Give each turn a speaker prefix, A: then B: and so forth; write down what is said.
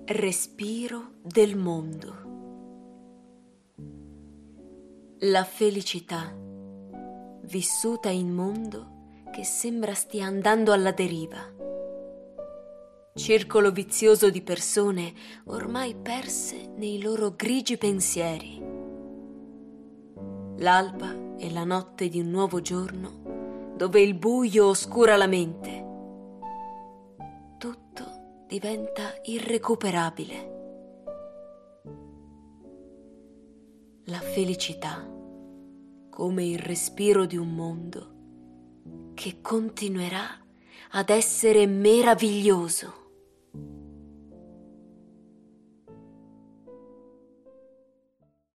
A: Respiro del mondo. La felicità, vissuta in mondo che sembra stia andando alla deriva. Circolo vizioso di persone ormai perse nei loro grigi pensieri. L'alba è la notte di un nuovo giorno dove il buio oscura la mente. Tutto diventa irrecuperabile. La felicità, come il respiro di un mondo che continuerà ad essere meraviglioso.